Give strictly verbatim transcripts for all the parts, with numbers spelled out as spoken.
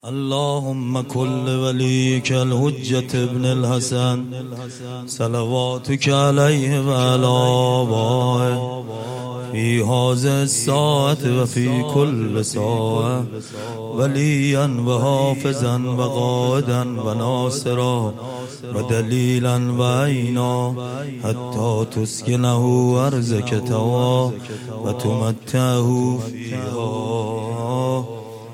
اللهم كل وليك الحجة ابن الحسن صلواتك عليه وعلى آبائه في هذه الساعة وفي كل ساعة وليا وحافظا وقائدا وناصرا ودليلا وعينا حتى تسكنه أرضك طوعا وتمتعه فيها.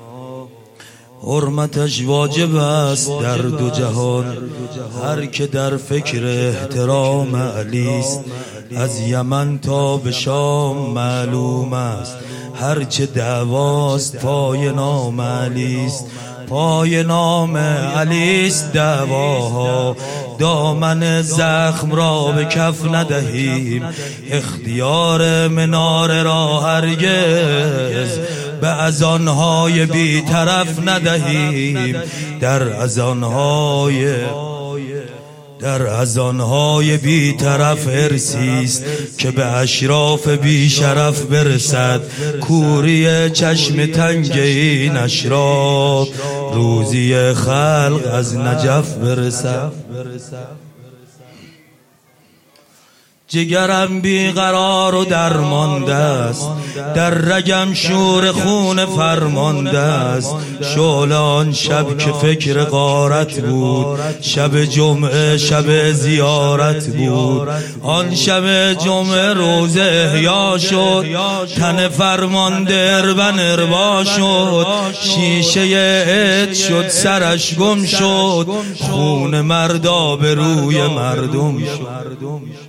حرمتش واجب است در دو جهان، هر که در فکر احترام علیست. از یمن تا به شام معلوم است، هر چه دعواست پای نام علیست. پای نام علیست دعواها، دامن زخم را به کف ندهیم. اختیار مناره را هرگز به اذانهای بی طرف ندهیم. در اذانهای در اذانهای بی طرف ارسیست که به اشراف بی شرف برسد. کوری چشم تنگ این اشراف، روزی خلق از نجف برسد. جگرم بیقرار و درمانده است، در رگم شور خون فرمانده است. شعله آن شب که فکر غارت بود، شب جمعه شب زیارت بود. آن شب جمعه روز احیا شد، تن فرمانده اربن اربا شد. شیشه عد شد سرش گم شد، خون مردا به روی مردم شد.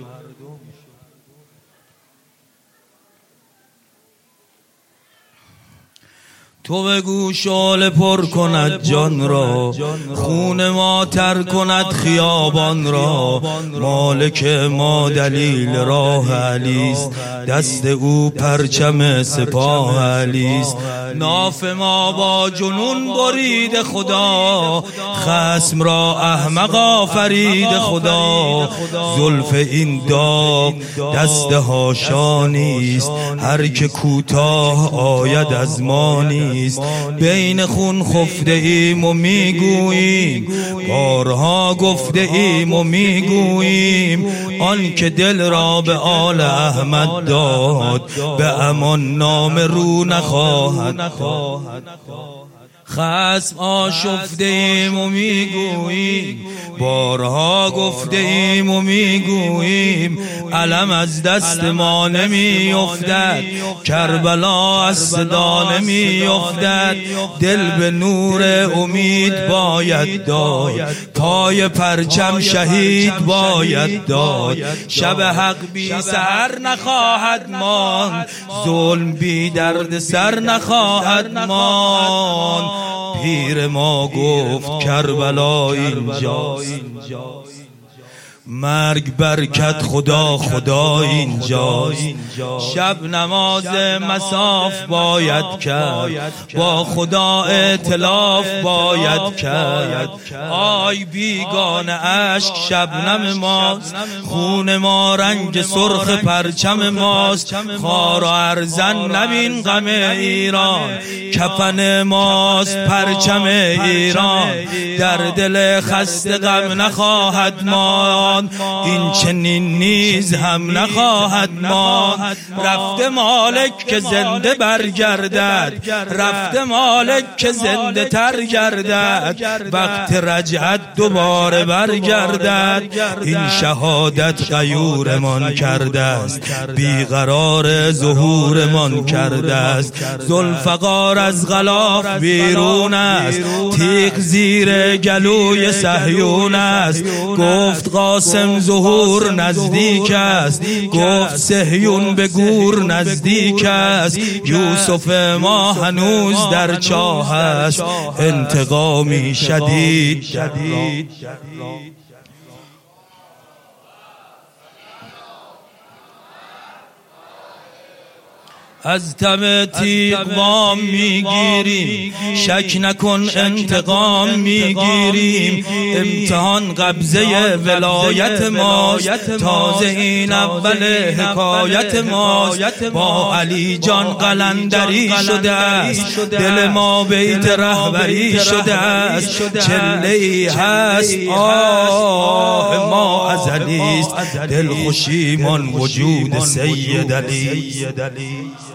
تو بگو شعله پر کند جان را، خون ما تر کند خیابان را. مالک ما دلیل راه علیست، دست او پرچم سپاه علیست. ناف ما با جنون برید خدا، خصم را احمق آفرید خدا. زلف این داغ دست هاشا نیست، هر که کوتاه آید از ما نیست. بین خون خفته ایم و میگوییم، بارها گفته ایم و میگوییم. آن که دل را به آل احمد داد، به امان نام رو نخواهد. خصم آشفته ایم و میگوییم، بارها گفته ایم و میگوییم. علم از دست ما نمی افتد، کربلا از صدا نمی افتد. دل به نور امید باید داد، پای پرچم شهید باید داد. شب حق بی سحر نخواهد ماند، ظلم بی درد سر نخواهد ماند. پیر ما گفت کربلا اینجاست، مرگ برکت خدا خدا اینجاست. شب نماز مصاف باید کرد، با خدا ائتلاف باید کرد. آی بیگانه اشک شبنم ماست، خون ما رنگ سرخ پرچم ماست. خار و ارزن نبین غم ایران، کفن ماست پرچم ایران. در دل خسته غم نخواهد ماند، این چنین نیز هم نخواهد ماند. رفته مالک که زنده برگردد، رفته مالک که زنده تر گردد. وقت رجعت دوباره برگردد، این شهادت غیورمان کرده است، بیقرار ظهورمان کرده است. ذوالفقار از غلاف بیرون است، تیغ زیر گلوی صهیون است. گفت قاسم ظهور نزدیک است، گفت صهیون به گور نزدیک است. یوسف ما هنوز در چاه است، انتقامی شدید شدید. از تب تیغ وام میگیریم، شک نکن انتقام میگیریم. امتحان قبضه ولایت ماست، تازه این اول حکایت ماست. با علی جان قلندری شده است، دل ما بیت رهبری شده است. چله ای هست آه ما ازلیست، دل خوشیمان وجود سید علی.